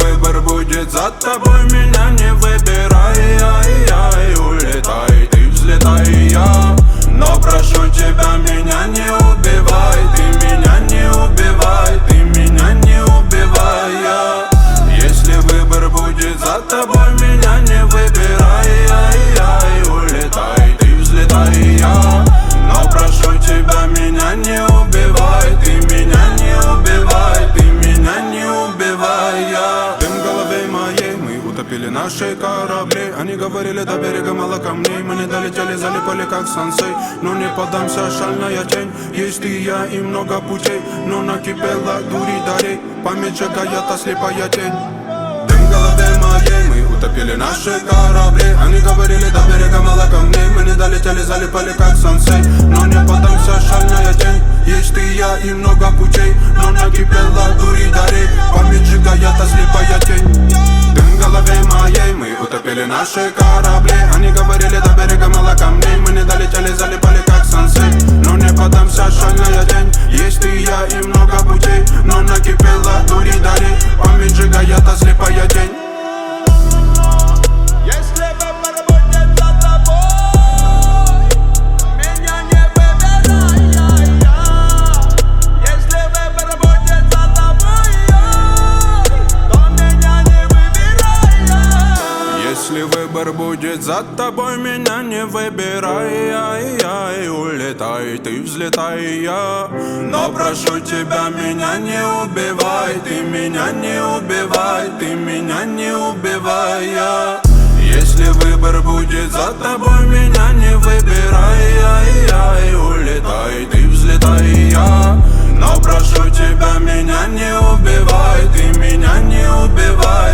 выбор будет за тобой, меня не выбирай. Улетай, ты взлетай, я. Но прошу тебя, меня не убивай. Ты меня не убивай, ты меня не убивай, я. Если выбор будет за тобой, меня не выбирай. Улетай, ты взлетай, я. Но прошу тебя, меня не убивай. Ты меня не убивай, ты меня не убивай, я. Дым в голове моей, мы утопили наши корабли. Они говорили, до берега мало камней. Мы не долетели, залипали как сансей. Но не поддамся, шальная тень. Есть и я, и много путей. Но накипела дури дарей. Память сжигает, а слепая тень. Дым в голове моей, мы утопили наши корабли. Они говорили, до берега мало камней. Мы не долетели, залипали как сансей. Но не поддамся, шальная тень. Есть и я, и много путей. Но накипела дури дарей. Память сжигает, а слепая тень. Дым в голове моей, мы утопили наши корабли. Они говорили, до берега мало камней. Мы не долетели, залипали как сансей. Но не поддамся, шальная тень. Есть и я, и много путей. Но накипела дури дарей. Память сжигает, а слепая тень. Если выбор будет за тобой, меня не выбирай. Улетай, ты взлетай, я. Но прошу тебя, меня не убивай. Ты меня не убивай, ты меня не убивай, я. Если выбор будет за тобой, меня не выбирай. Улетай, ты взлетай, я. Но прошу тебя, меня не убивай. Ты меня не убивай.